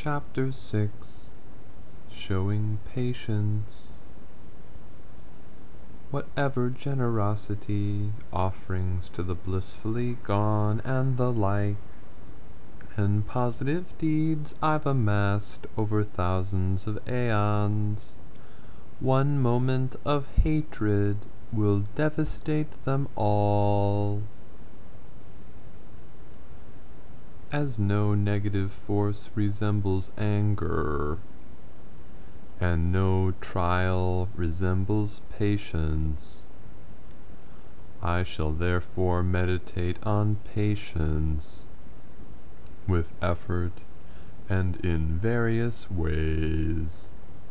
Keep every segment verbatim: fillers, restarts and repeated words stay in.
Chapter six. Showing Patience. Whatever generosity, offerings to the blissfully gone and the like, and positive deeds I've amassed over thousands of aeons, one moment of hatred will devastate them all. As no negative force resembles anger, and no trial resembles patience, I shall therefore meditate on patience with effort and in various ways.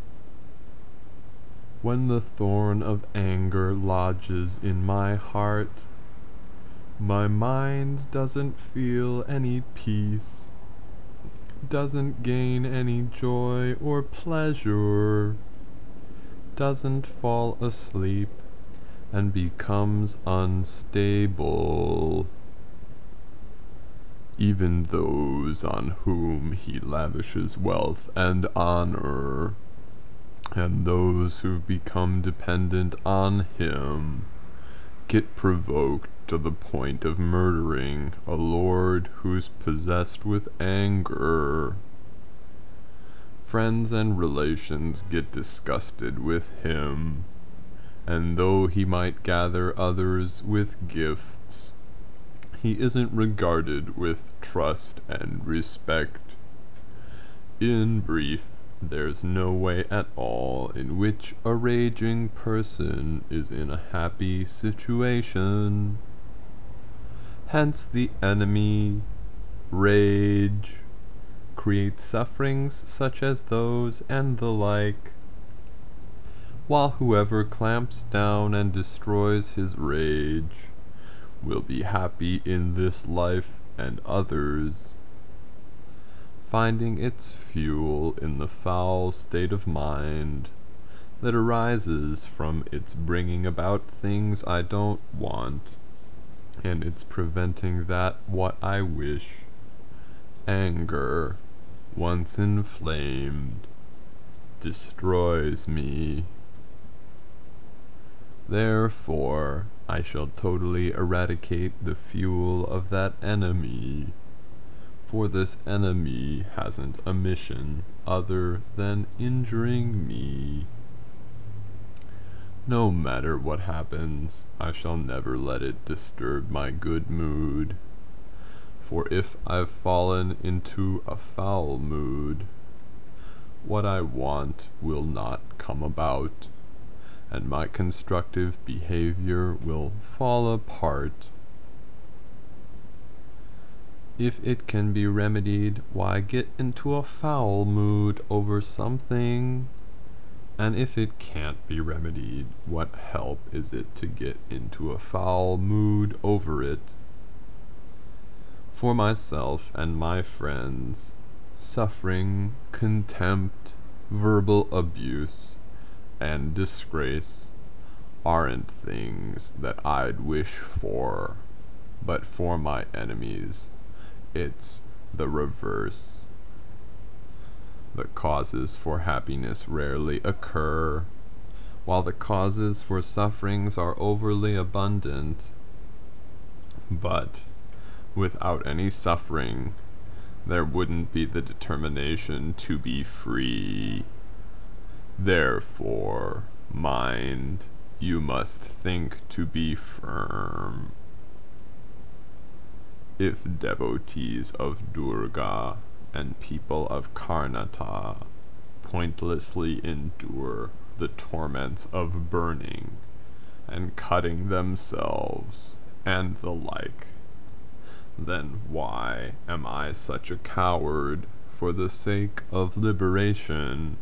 When the thorn of anger lodges in my heart, my mind doesn't feel any peace, doesn't gain any joy or pleasure, doesn't fall asleep, and becomes unstable. Even those on whom he lavishes wealth and honor, and those who've become dependent on him, get provoked to the point of murdering a lord who's possessed with anger. Friends and relations get disgusted with him, and though he might gather others with gifts, he isn't regarded with trust and respect. In brief, there's no way at all in which a raging person is in a happy situation. Hence the enemy, rage, creates sufferings such as those and the like, while whoever clamps down and destroys his rage will be happy in this life and others, finding its fuel in the foul state of mind that arises from its bringing about things I don't want, and its preventing that what I wish. Anger, once inflamed, destroys me. Therefore, I shall totally eradicate the fuel of that enemy, for this enemy hasn't a mission other than injuring me. No matter what happens, I shall never let it disturb my good mood, for if I've fallen into a foul mood, what I want will not come about, and my constructive behavior will fall apart. If it can be remedied, why get into a foul mood over something? And if it can't be remedied, what help is it to get into a foul mood over it? For myself and my friends, suffering, contempt, verbal abuse, and disgrace aren't things that I'd wish for, but for my enemies, it's the reverse. The causes for happiness rarely occur, while the causes for sufferings are overly abundant. But without any suffering, there wouldn't be the determination to be free. Therefore, mind, you must think to be firm. If devotees of Durga and people of Karnataka pointlessly endure the torments of burning and cutting themselves and the like, then why am I such a coward for the sake of liberation?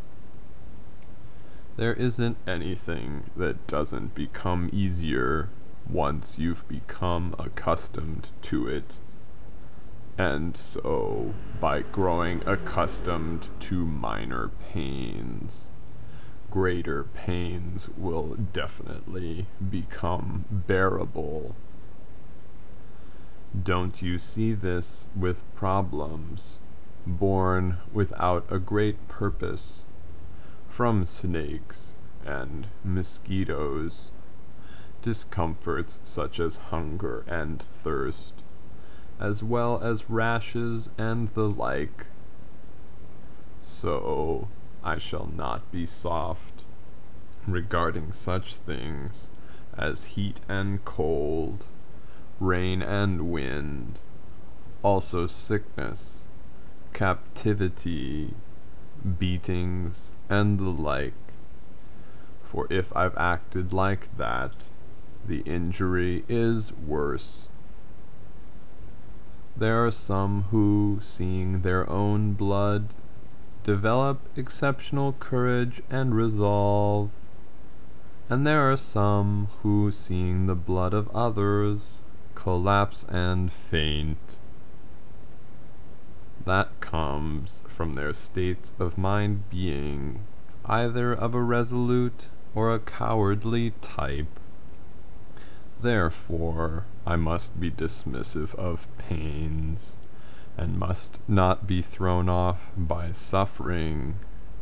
There isn't anything that doesn't become easier once you've become accustomed to it. And so, by growing accustomed to minor pains, greater pains will definitely become bearable. Don't you see this with problems? born without a great purpose, from snakes and mosquitoes, discomforts such as hunger and thirst, as well as rashes and the like. So I shall not be soft regarding such things as heat and cold, rain and wind, also sickness, captivity, beatings, and the like. For if I've acted like that, the injury is worse. There are some who, seeing their own blood, develop exceptional courage and resolve, and there are some who, seeing the blood of others, collapse and faint. That comes from their states of mind being either of a resolute or a cowardly type. Therefore, I must be dismissive of pains, and must not be thrown off by suffering.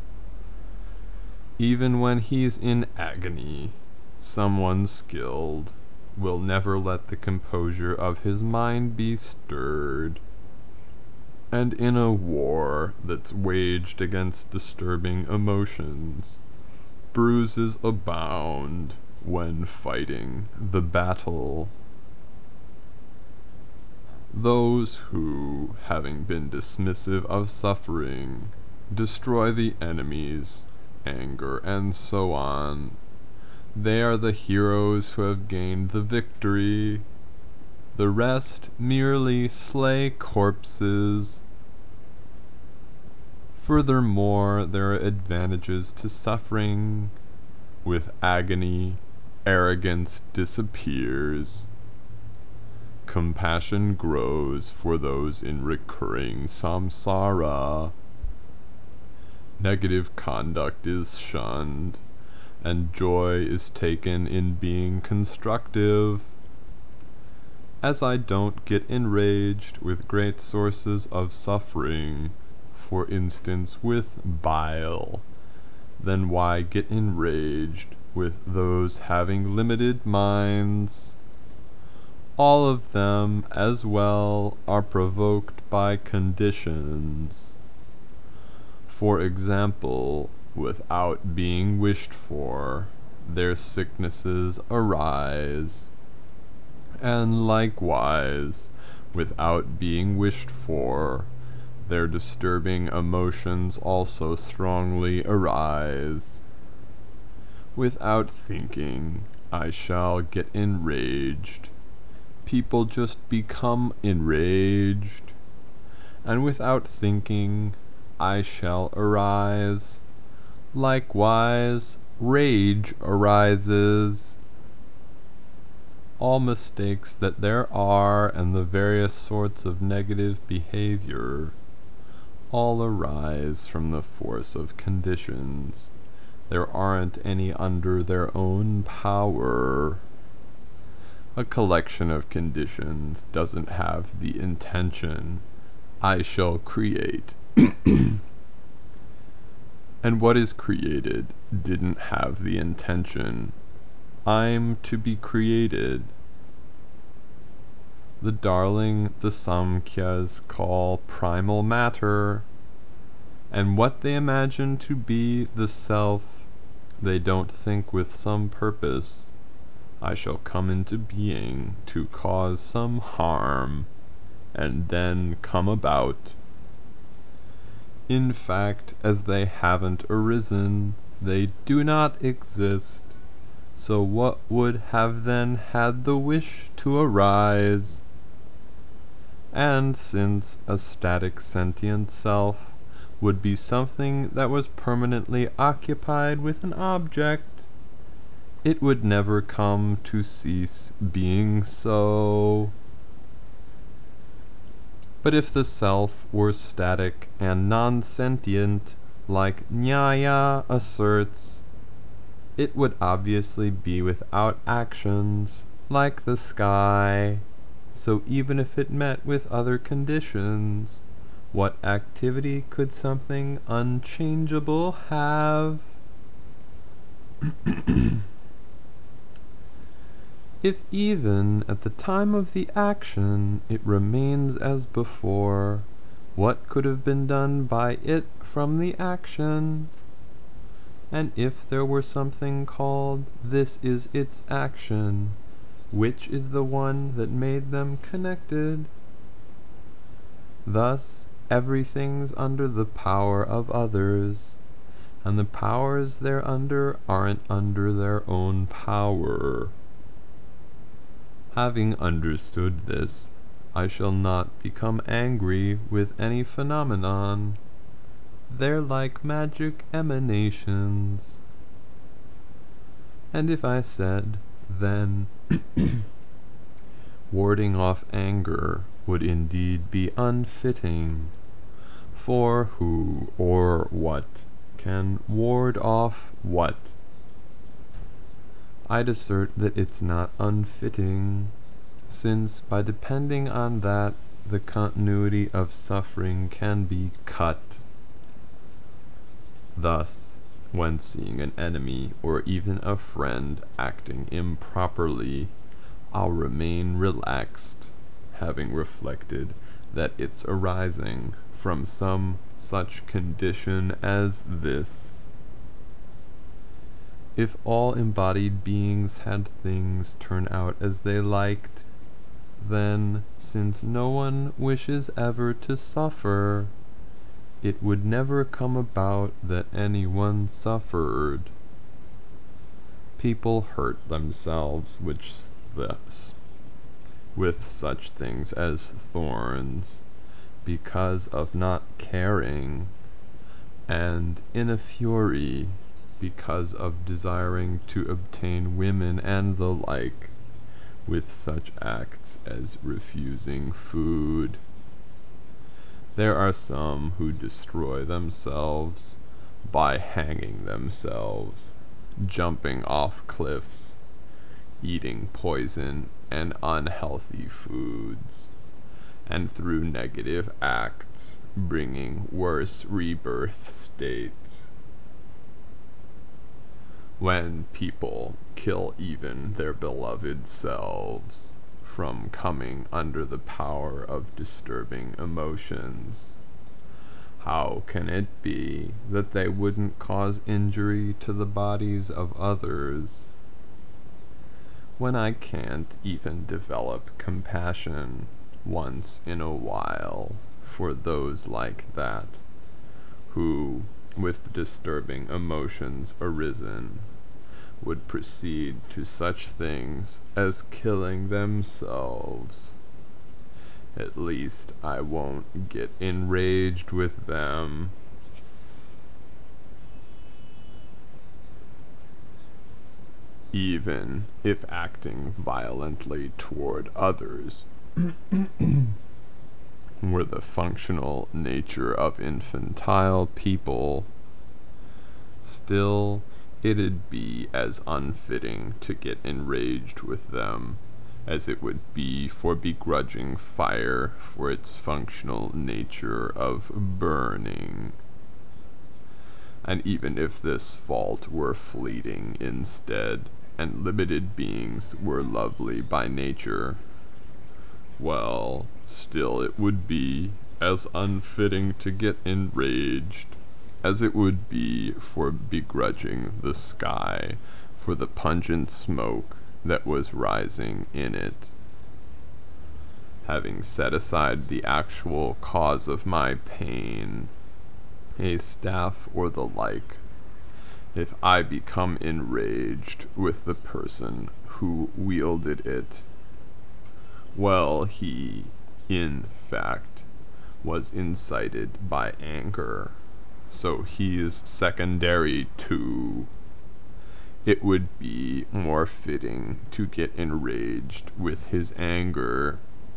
Even when he's in agony, someone skilled will never let the composure of his mind be stirred. And in a war that's waged against disturbing emotions, bruises abound when fighting the battle. Those who, having been dismissive of suffering, destroy the enemies, anger, and so on, they are the heroes who have gained the victory. The rest merely slay corpses. Furthermore, there are advantages to suffering. With agony, arrogance disappears. Compassion grows for those in recurring samsara. Negative conduct is shunned, and joy is taken in being constructive. As I don't get enraged with great sources of suffering, for instance with bile, then why get enraged with those having limited minds? All of them as well are provoked by conditions. For example, without being wished for, their sicknesses arise, and likewise, without being wished for, their disturbing emotions also strongly arise. Without thinking, I shall get enraged. People just become enraged. And without thinking, I shall arise. Likewise, rage arises. All mistakes that there are and the various sorts of negative behavior all arise from the force of conditions. There aren't any under their own power. A collection of conditions doesn't have the intention, I shall create. And what is created didn't have the intention, I'm to be created. The darling the Samkhyas call primal matter, and what they imagine to be the self, they don't think with some purpose, I shall come into being to cause some harm, and then come about. In fact, as they haven't arisen, they do not exist. So what would have then had the wish to arise? And since a static sentient self would be something that was permanently occupied with an object, it would never come to cease being so. But if the self were static and non-sentient, like Nyaya asserts, it would obviously be without actions, like the sky. So even if it met with other conditions, What activity could something unchangeable have? If even at the time of the action it remains as before, what could have been done by it from the action? And if there were something called, this is its action, which is the one that made them connected? Thus everything's under the power of others, and the powers thereunder aren't under their own power. Having understood this, I shall not become angry with any phenomenon. They're like magic emanations. And if I said, then, warding off anger would indeed be unfitting, for who or what can ward off what? I'd assert that it's not unfitting, since by depending on that, the continuity of suffering can be cut. Thus, when seeing an enemy or even a friend acting improperly, I'll remain relaxed, having reflected that it's arising from some such condition as this. If all embodied beings had things turn out as they liked, then, since no one wishes ever to suffer, it would never come about that anyone suffered. People hurt themselves which thus, with such things as thorns, because of not caring, and in a fury, because of desiring to obtain women and the like, with such acts as refusing food. There are some who destroy themselves by hanging themselves, jumping off cliffs, eating poison and unhealthy foods, and through negative acts bringing worse rebirth states. When people kill even their beloved selves from coming under the power of disturbing emotions, how can it be that they wouldn't cause injury to the bodies of others? When I can't even develop compassion once in a while for those like that, who, with disturbing emotions arisen, would proceed to such things as killing themselves, at least I won't get enraged with them. Even if acting violently toward others were the functional nature of infantile people, still it'd be as unfitting to get enraged with them as it would be for begrudging fire for its functional nature of burning. And even if this fault were fleeting instead, and limited beings were lovely by nature, well, still it would be as unfitting to get enraged as it would be for begrudging the sky for the pungent smoke that was rising in it. Having set aside the actual cause of my pain, a staff or the like, if I become enraged with the person who wielded it, well, he, in fact, was incited by anger, so he's secondary too. It would be more fitting to get enraged with his anger.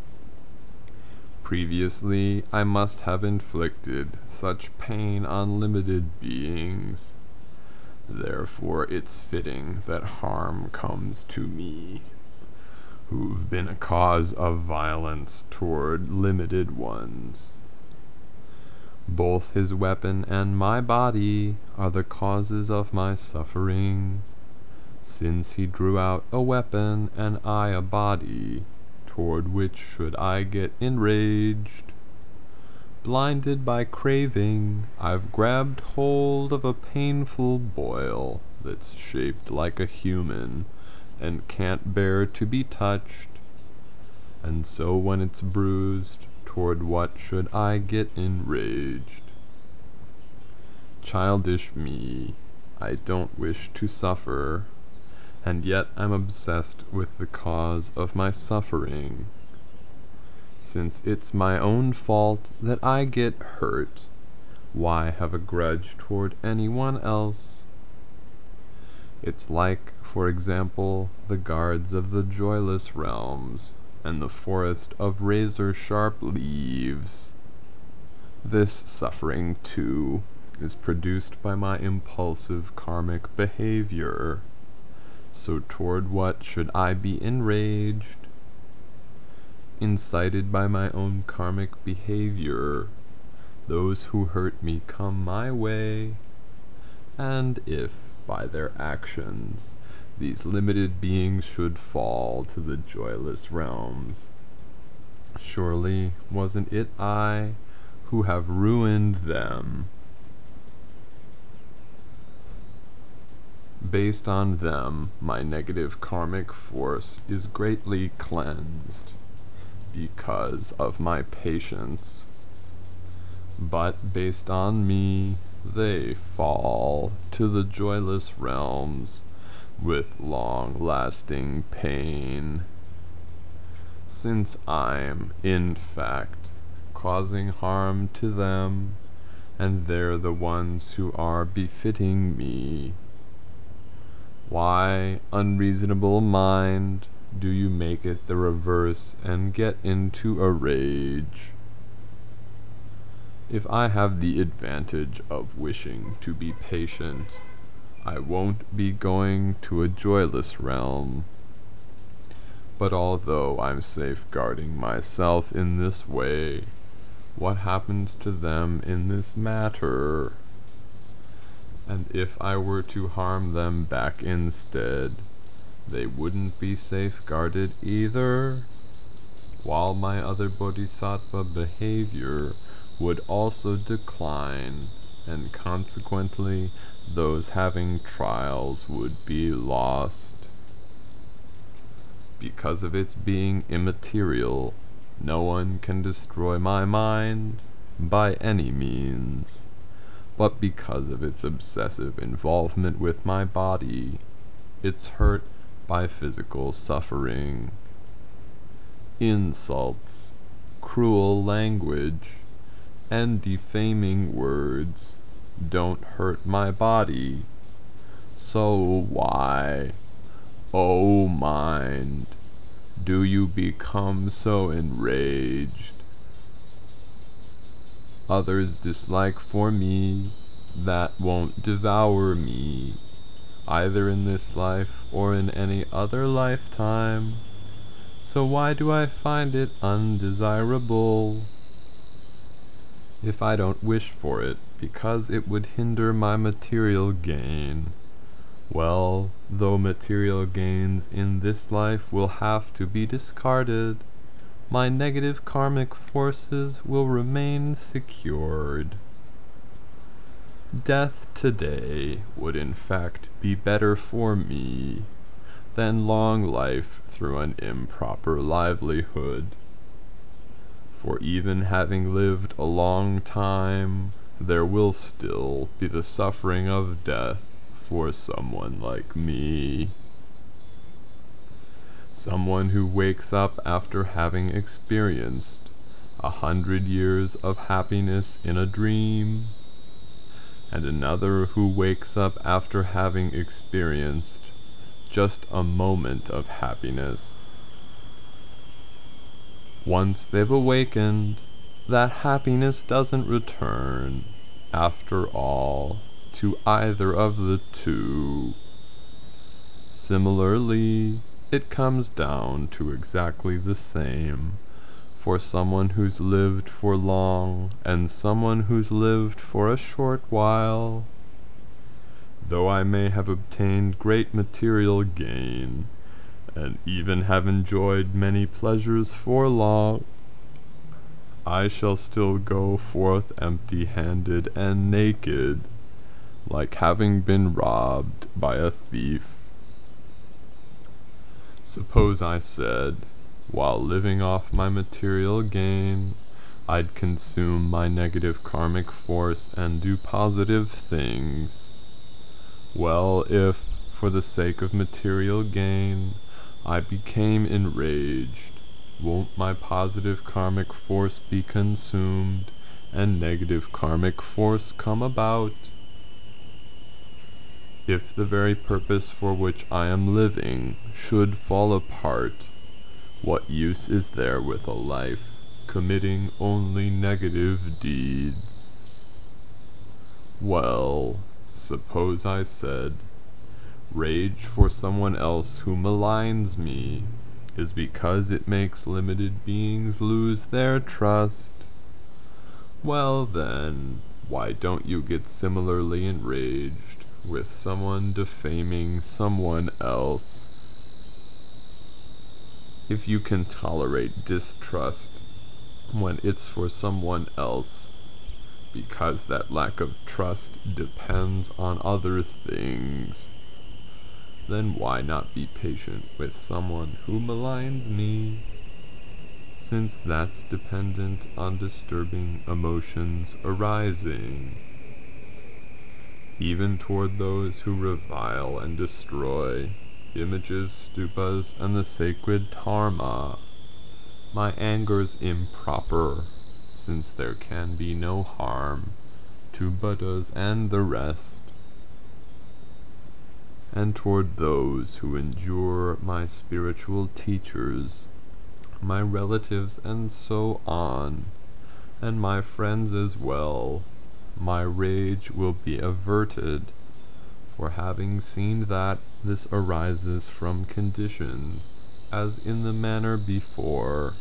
Previously, I must have inflicted such pain on limited beings. Therefore, it's fitting that harm comes to me, who've been a cause of violence toward limited ones. Both his weapon and my body are the causes of my suffering. Since he drew out a weapon and I a body, toward which should I get enraged? Blinded by craving, I've grabbed hold of a painful boil that's shaped like a human and can't bear to be touched. And so when it's bruised, toward what should I get enraged? Childish me, I don't wish to suffer, and yet I'm obsessed with the cause of my suffering. Since it's my own fault that I get hurt, why have a grudge toward anyone else? It's like, for example, the guards of the joyless realms and the forest of razor-sharp leaves. This suffering, too, is produced by my impulsive karmic behavior. So toward what should I be enraged? Incited by my own karmic behavior, those who hurt me come my way, and if, by their actions, these limited beings should fall to the joyless realms, surely wasn't it I who have ruined them? Based on them, my negative karmic force is greatly cleansed because of my patience. But based on me, they fall to the joyless realms with long-lasting pain. Since I'm, in fact, causing harm to them, and they're the ones who are befitting me, why, unreasonable mind, do you make it the reverse and get into a rage? If I have the advantage of wishing to be patient, I won't be going to a joyless realm. But although I'm safeguarding myself in this way, what happens to them in this matter? And if I were to harm them back instead, they wouldn't be safeguarded either, while my other bodhisattva behavior would also decline, and consequently those having trials would be lost. Because of its being immaterial, no one can destroy my mind by any means, but because of its obsessive involvement with my body, it's hurt by physical suffering. Insults, cruel language, and defaming words don't hurt my body. So why, O mind, do you become so enraged? Others' dislike for me, that won't devour me, either in this life or in any other lifetime. So why do I find it undesirable? If I don't wish for it because it would hinder my material gain, well, though material gains in this life will have to be discarded, my negative karmic forces will remain secured. Death today would in fact be better for me than long life through an improper livelihood. For even having lived a long time, there will still be the suffering of death for someone like me. Someone who wakes up after having experienced a hundred years of happiness in a dream, and another who wakes up after having experienced just a moment of happiness. Once they've awakened, that happiness doesn't return, after all, to either of the two. Similarly, it comes down to exactly the same for someone who's lived for long, and someone who's lived for a short while. Though I may have obtained great material gain, and even have enjoyed many pleasures for long, I shall still go forth empty-handed and naked, like having been robbed by a thief. Suppose I said, while living off my material gain, I'd consume my negative karmic force and do positive things. Well, if, for the sake of material gain, I became enraged, won't my positive karmic force be consumed and negative karmic force come about? If the very purpose for which I am living should fall apart, what use is there with a life committing only negative deeds? Well, suppose I said, rage for someone else who maligns me is because it makes limited beings lose their trust. Well then, why don't you get similarly enraged with someone defaming someone else? If you can tolerate distrust when it's for someone else, because that lack of trust depends on other things, then why not be patient with someone who maligns me, since that's dependent on disturbing emotions arising? Even toward those who revile and destroy images, stupas, and the sacred dharma, my anger's improper, since there can be no harm to Buddhas and the rest. And toward those who endure my spiritual teachers, my relatives and so on, and my friends as well, my rage will be averted, for having seen that this arises from conditions, as in the manner before.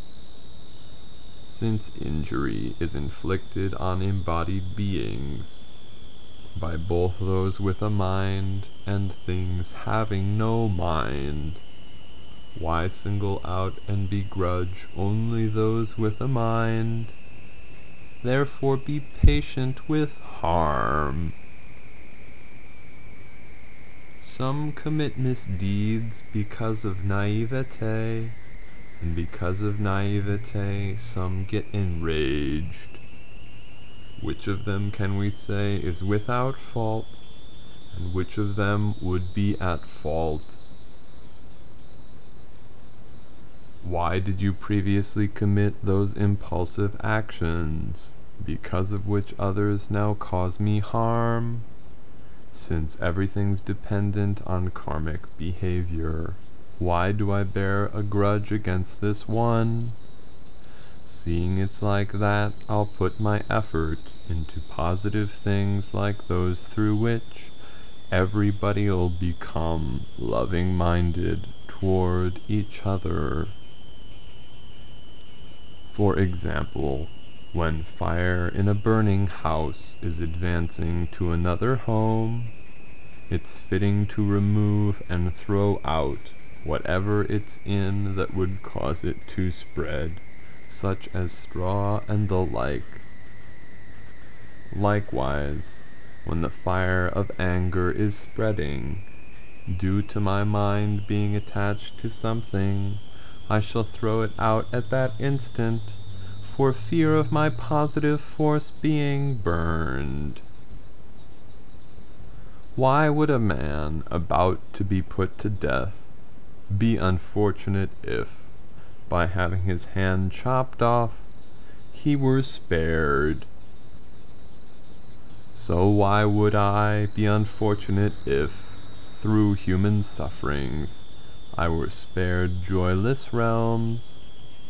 Since injury is inflicted on embodied beings by both those with a mind and things having no mind, why single out and begrudge only those with a mind? Therefore be patient with harm. Some commit misdeeds because of naivete, and because of naivete some get enraged. Which of them can we say is without fault, and which of them would be at fault? Why did you previously commit those impulsive actions, because of which others now cause me harm? Since everything's dependent on karmic behavior, why do I bear a grudge against this one? Seeing it's like that, I'll put my effort into positive things like those through which everybody'll become loving-minded toward each other. For example, when fire in a burning house is advancing to another home, it's fitting to remove and throw out whatever it's in that would cause it to spread, such as straw and the like. Likewise, when the fire of anger is spreading, due to my mind being attached to something, I shall throw it out at that instant, for fear of my positive force being burned. Why would a man about to be put to death be unfortunate if, by having his hand chopped off, he were spared? So why would I be unfortunate if, through human sufferings, I were spared joyless realms?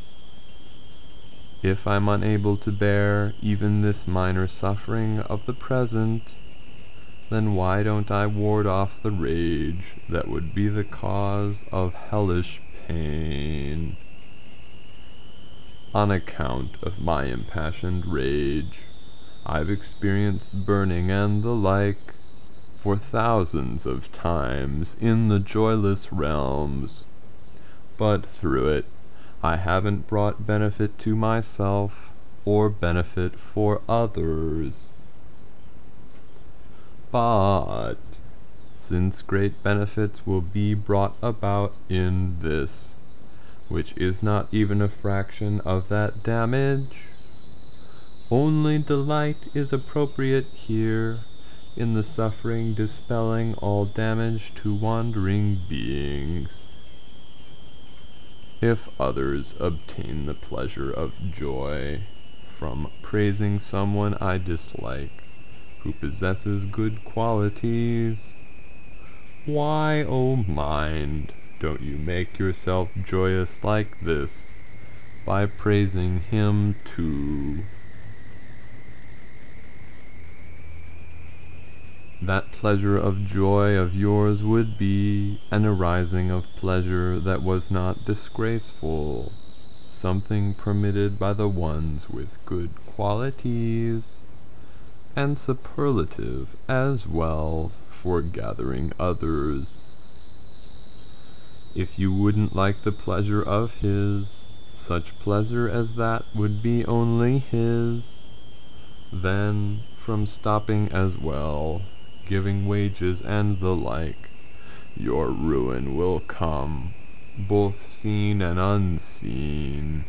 If I'm unable to bear even this minor suffering of the present, then why don't I ward off the rage that would be the cause of hellish pain? on account of my impassioned rage. I've experienced burning and the like, for thousands of times in the joyless realms. But through it, I haven't brought benefit to myself, or benefit for others. But since great benefits will be brought about in this, which is not even a fraction of that damage, only delight is appropriate here, in the suffering dispelling all damage to wandering beings. If others obtain the pleasure of joy from praising someone I dislike, who possesses good qualities, why, O mind, don't you make yourself joyous like this, by praising him too? That pleasure of joy of yours would be an arising of pleasure that was not disgraceful, something permitted by the ones with good qualities, and superlative as well for gathering others. If you wouldn't like the pleasure of his, such pleasure as that would be only his, then from stopping as well, giving wages and the like, your ruin will come, both seen and unseen.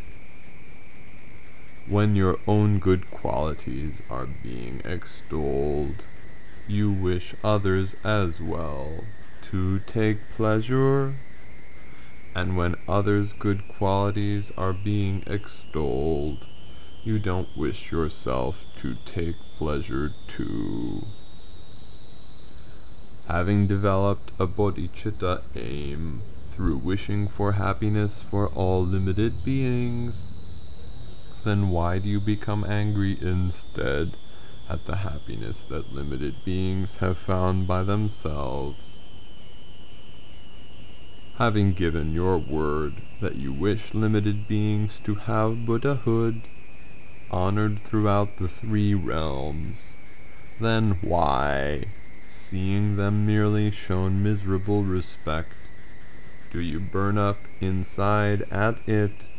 When your own good qualities are being extolled, you wish others as well to take pleasure, and when others' good qualities are being extolled, you don't wish yourself to take pleasure too. Having developed a bodhicitta aim through wishing for happiness for all limited beings, then why do you become angry instead at the happiness that limited beings have found by themselves? Having given your word that you wish limited beings to have Buddhahood, honored throughout the three realms, then why, seeing them merely shown miserable respect, do you burn up inside at it?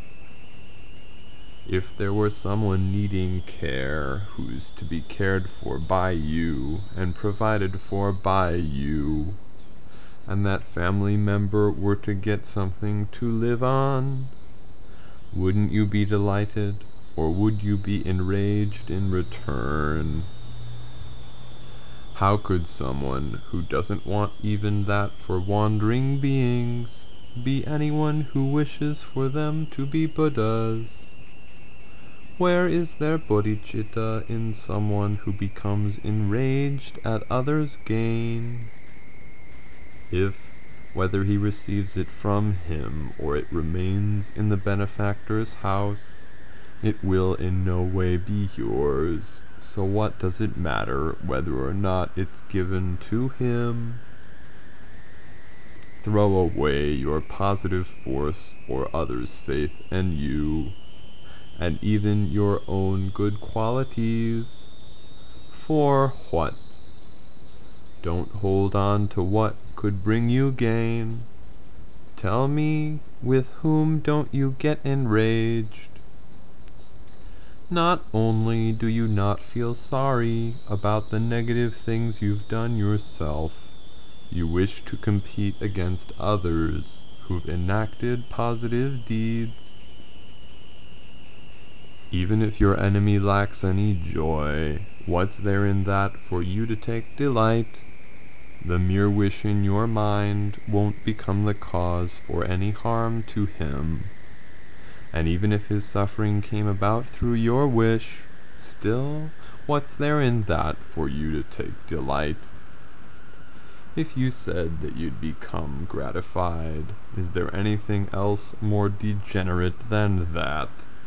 If there were someone needing care who's to be cared for by you and provided for by you, and that family member were to get something to live on, wouldn't you be delighted, or would you be enraged in return? How could someone who doesn't want even that for wandering beings be anyone who wishes for them to be Buddhas? Where is there bodhicitta in someone who becomes enraged at others' gain? If, whether he receives it from him or it remains in the benefactor's house, it will in no way be yours, so what does it matter whether or not it's given to him? Throw away your positive force or others' faith in you, and even your own good qualities. For what? Don't hold on to what could bring you gain. Tell me, with whom don't you get enraged? Not only do you not feel sorry about the negative things you've done yourself, you wish to compete against others who've enacted positive deeds. Even if your enemy lacks any joy, what's there in that for you to take delight? The mere wish in your mind won't become the cause for any harm to him. And even if his suffering came about through your wish, still, what's there in that for you to take delight? If you said that you'd become gratified, is there anything else more degenerate than that?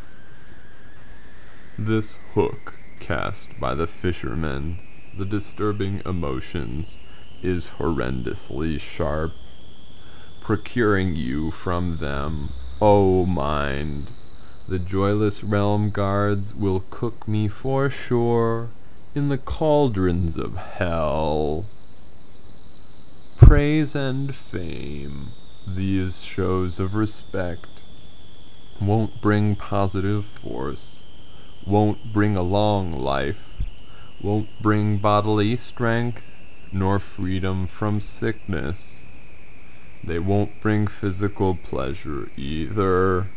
This hook cast by the fishermen, the disturbing emotions, is horrendously sharp, procuring you from them, O mind, The joyless realm guards will cook me for sure in the cauldrons of hell. Praise and fame, these shows of respect, won't bring positive force, won't bring a long life, won't bring bodily strength, nor freedom from sickness. They won't bring physical pleasure either.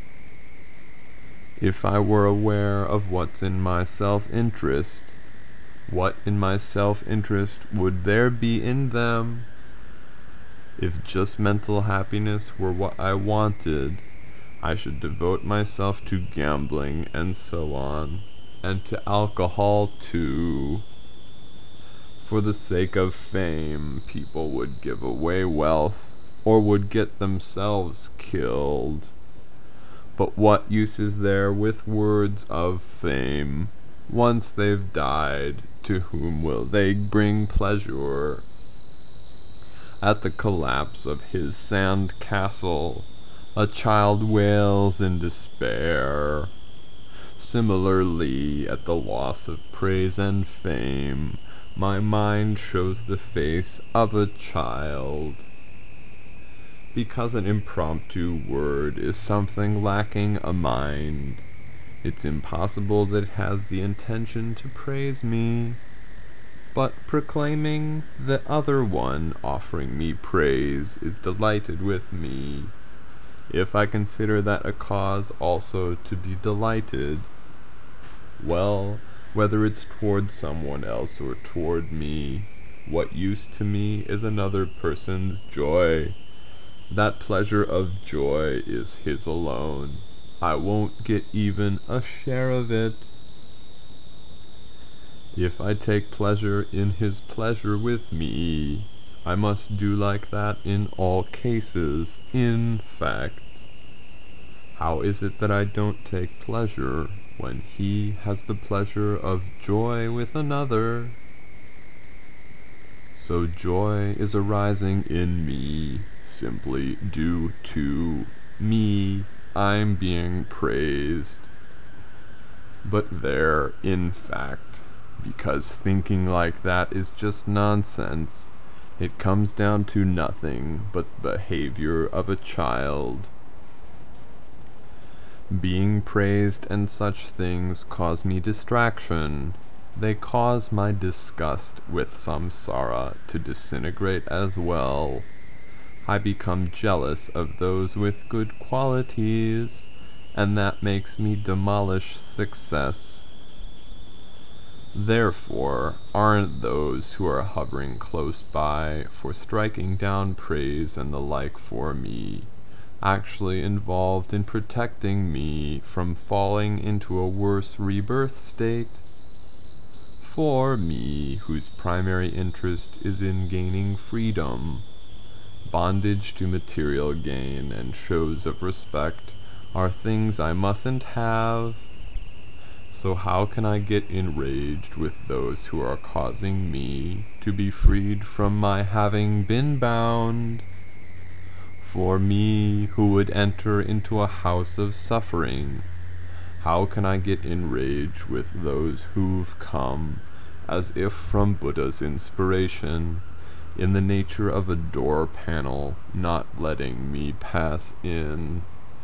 If I were aware of what's in my self-interest, what in my self-interest would there be in them? If just mental happiness were what I wanted, I should devote myself to gambling and so on, and to alcohol too. For the sake of fame, people would give away wealth, or would get themselves killed. But what use is there with words of fame? Once they've died, to whom will they bring pleasure? At the collapse of his sand castle, a child wails in despair. Similarly, at the loss of praise and fame, my mind shows the face of a child. Because an impromptu word is something lacking a mind, it's impossible that it has the intention to praise me. But proclaiming the other one offering me praise is delighted with me, if I consider that a cause also to be delighted. Well, whether it's toward someone else or toward me, what use to me is another person's joy? That pleasure of joy is his alone. I won't get even a share of it. If I take pleasure in his pleasure with me, I must do like that in all cases, in fact. How is it that I don't take pleasure when he has the pleasure of joy with another? So joy is arising in me, simply due to me. I'm being praised. But there, in fact, because thinking like that is just nonsense, it comes down to nothing but the behavior of a child. Being praised and such things cause me distraction. They cause my disgust with samsara to disintegrate as well. I become jealous of those with good qualities, and that makes me demolish success. Therefore, aren't those who are hovering close by for striking down praise and the like for me actually involved in protecting me from falling into a worse rebirth state? For me, whose primary interest is in gaining freedom, bondage to material gain and shows of respect are things I mustn't have. So how can I get enraged with those who are causing me to be freed from my having been bound? For me, who would enter into a house of suffering, how can I get enraged with those who've come, as if from Buddha's inspiration, in the nature of a door panel, not letting me pass in?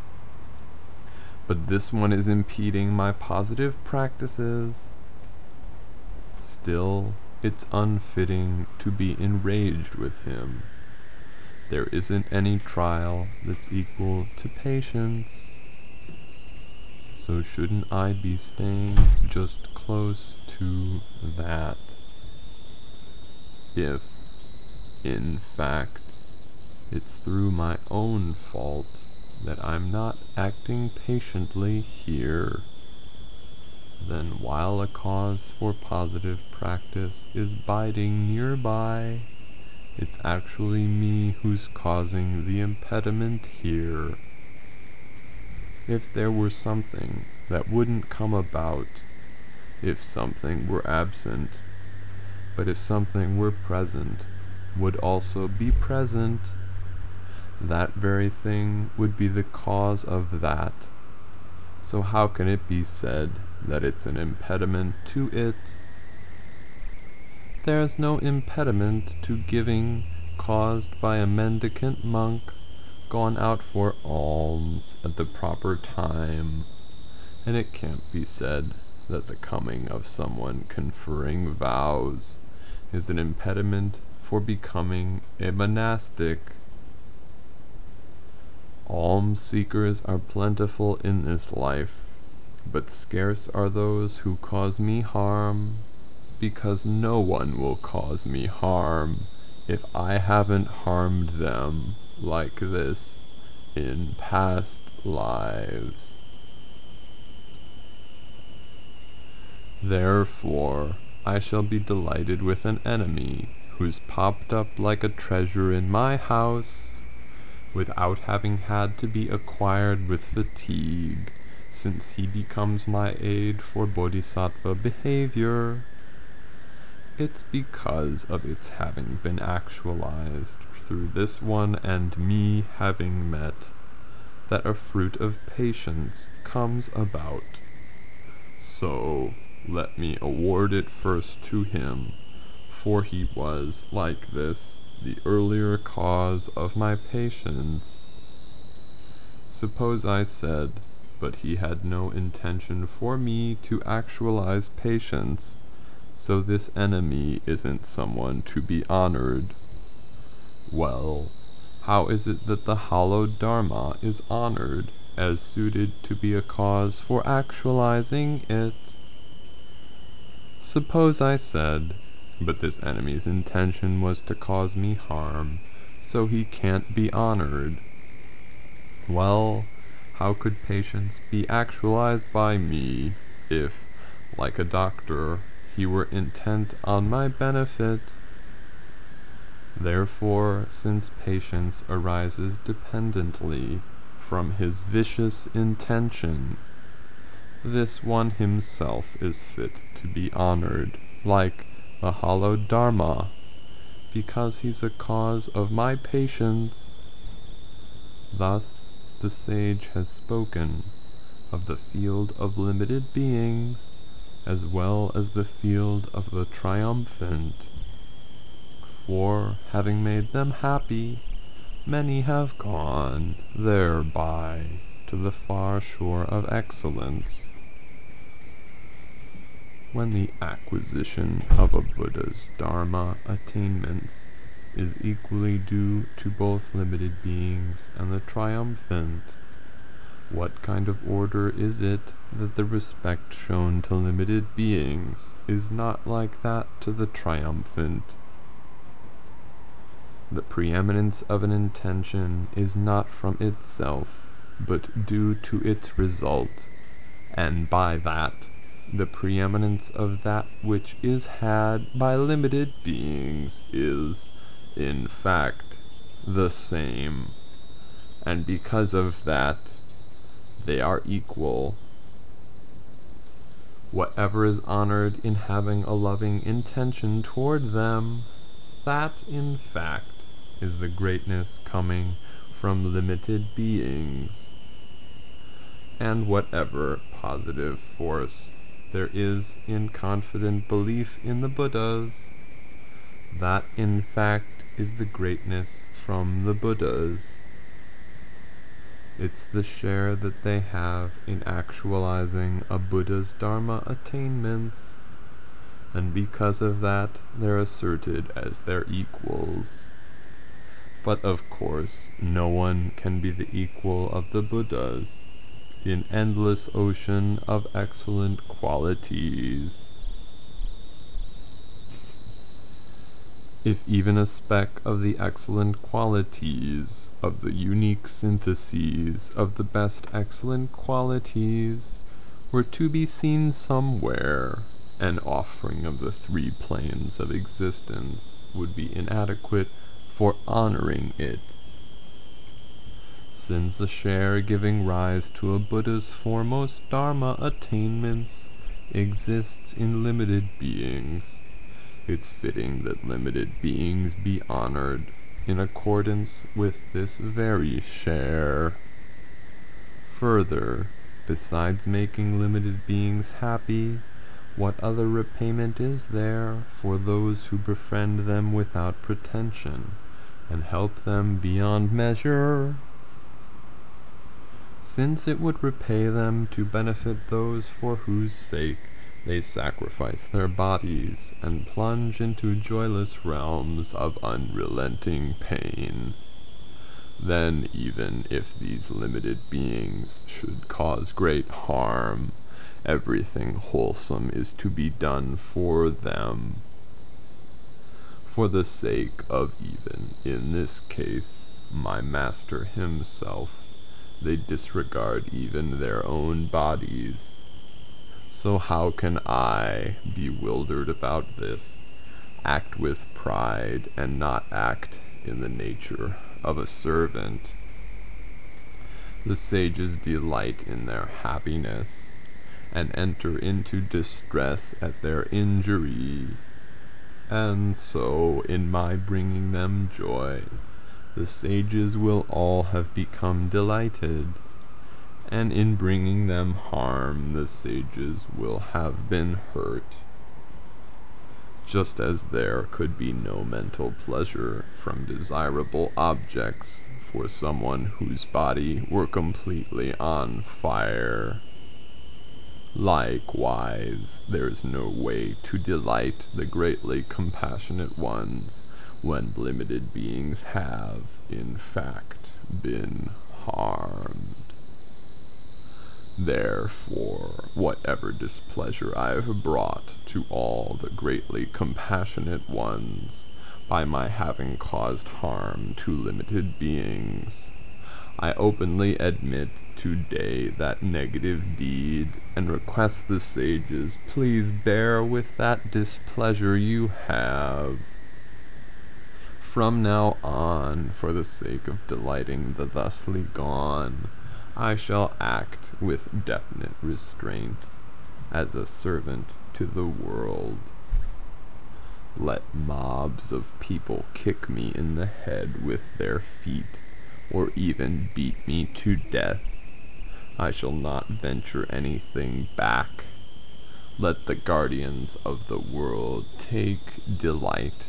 But this one is impeding my positive practices. Still, it's unfitting to be enraged with him. There isn't any trial that's equal to patience. So shouldn't I be staying just close to that? If, in fact, it's through my own fault that I'm not acting patiently here, then while a cause for positive practice is biding nearby, it's actually me who's causing the impediment here. If there were something that wouldn't come about, if something were absent, but if something were present, would also be present, that very thing would be the cause of that. So how can it be said that it's an impediment to it? There's no impediment to giving caused by a mendicant monk gone out for alms at the proper time, and it can't be said that the coming of someone conferring vows is an impediment for becoming a monastic. Alms seekers are plentiful in this life, but scarce are those who cause me harm, because no one will cause me harm if I haven't harmed them like this in past lives. Therefore, I shall be delighted with an enemy who's popped up like a treasure in my house without having had to be acquired with fatigue, since he becomes my aid for bodhisattva behavior. It's because of its having been actualized through this one and me having met that a fruit of patience comes about. So let me award it first to him, for he was, like this, the earlier cause of my patience. Suppose I said, but he had no intention for me to actualize patience, so this enemy isn't someone to be honored. Well, how is it that the hallowed Dharma is honored as suited to be a cause for actualizing it? Suppose I said, but this enemy's intention was to cause me harm, so he can't be honored. Well, how could patience be actualized by me if, like a doctor, he were intent on my benefit? Therefore, since patience arises dependently from his vicious intention, this one himself is fit to be honored, like the hallowed Dharma, because he's a cause of my patience. Thus, the sage has spoken of the field of limited beings, as well as the field of the triumphant. For, having made them happy, many have gone thereby to the far shore of excellence. When the acquisition of a Buddha's Dharma attainments is equally due to both limited beings and the triumphant, what kind of order is it that the respect shown to limited beings is not like that to the triumphant? The preeminence of an intention is not from itself, but due to its result, and by that, the preeminence of that which is had by limited beings is, in fact, the same, and because of that, they are equal. Whatever is honored in having a loving intention toward them, that, in fact, is the greatness coming from limited beings. And whatever positive force there is in confident belief in the Buddhas, that in fact is the greatness from the Buddhas. It's the share that they have in actualizing a Buddha's Dharma attainments, and because of that they're asserted as their equals. But of course, no one can be the equal of the Buddhas, in endless ocean of excellent qualities. If even a speck of the excellent qualities, of the unique syntheses of the best excellent qualities, were to be seen somewhere, an offering of the three planes of existence would be inadequate for honoring it. Since a share giving rise to a Buddha's foremost Dharma attainments exists in limited beings, it's fitting that limited beings be honored in accordance with this very share. Further, Besides making limited beings happy, what other repayment is there for those who befriend them without pretension, and help them beyond measure? Since it would repay them to benefit those for whose sake they sacrifice their bodies and plunge into joyless realms of unrelenting pain, then even if these limited beings should cause great harm, everything wholesome is to be done for them. For the sake of even, in this case, my master himself, they disregard even their own bodies. So how can I, bewildered about this, act with pride and not act in the nature of a servant? The sages delight in their happiness, and enter into distress at their injury. And so, in my bringing them joy, the sages will all have become delighted, and in bringing them harm, the sages will have been hurt. Just as there could be no mental pleasure from desirable objects for someone whose body were completely on fire, likewise, there is no way to delight the greatly compassionate ones when limited beings have, in fact, been harmed. Therefore, whatever displeasure I have brought to all the greatly compassionate ones by my having caused harm to limited beings, I openly admit today that negative deed, and request the sages please bear with that displeasure you have. From now on, for the sake of delighting the thusly gone, I shall act with definite restraint, as a servant to the world. Let mobs of people kick me in the head with their feet, or even beat me to death, I shall not venture anything back. Let the guardians of the world take delight.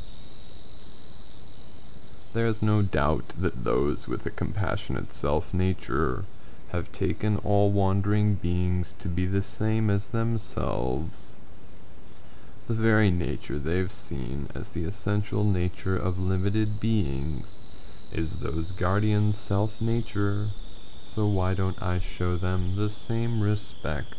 There is no doubt that those with a compassionate self-nature have taken all wandering beings to be the same as themselves. The very nature they've seen as the essential nature of limited beings is those guardians' self-nature, so why don't I show them the same respect?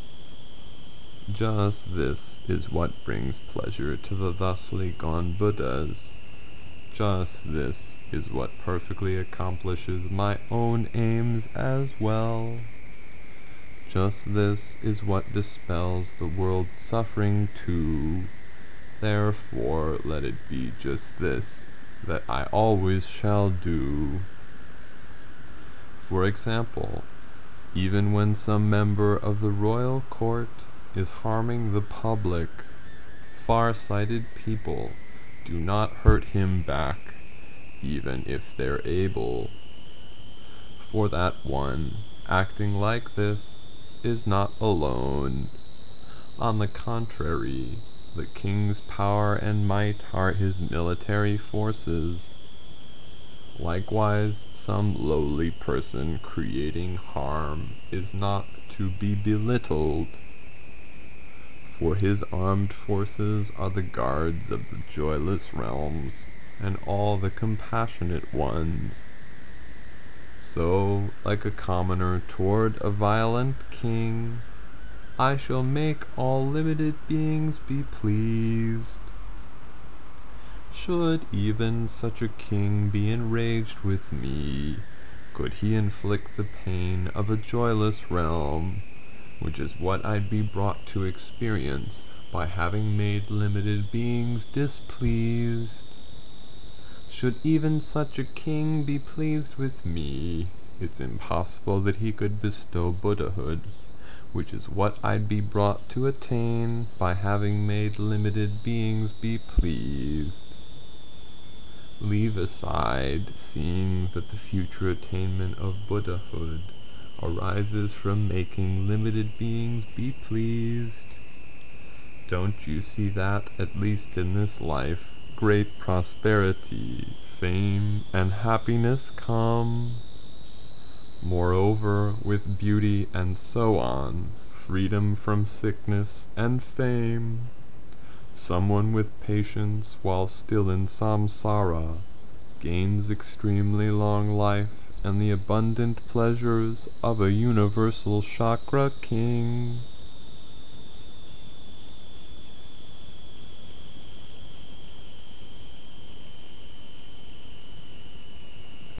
Just this is what brings pleasure to the thusly gone Buddhas. Just this is what perfectly accomplishes my own aims as well. Just this is what dispels the world's suffering too. Therefore, let it be just this that I always shall do. For example, even when some member of the royal court is harming the public, far-sighted people do not hurt him back, even if they're able. For that one, acting like this, is not alone. On the contrary, the king's power and might are his military forces. Likewise, some lowly person creating harm is not to be belittled, for his armed forces are the guards of the joyless realms, and all the compassionate ones. So, like a commoner toward a violent king, I shall make all limited beings be pleased. Should even such a king be enraged with me, could he inflict the pain of a joyless realm, which is what I'd be brought to experience by having made limited beings displeased. Should even such a king be pleased with me, it's impossible that he could bestow Buddhahood, which is what I'd be brought to attain by having made limited beings be pleased. Leave aside seeing that the future attainment of Buddhahood arises from making limited beings be pleased. Don't you see that, at least in this life, great prosperity, fame, and happiness come? Moreover, with beauty and so on, freedom from sickness and fame. Someone with patience while still in samsara gains extremely long life and the abundant pleasures of a universal chakra king.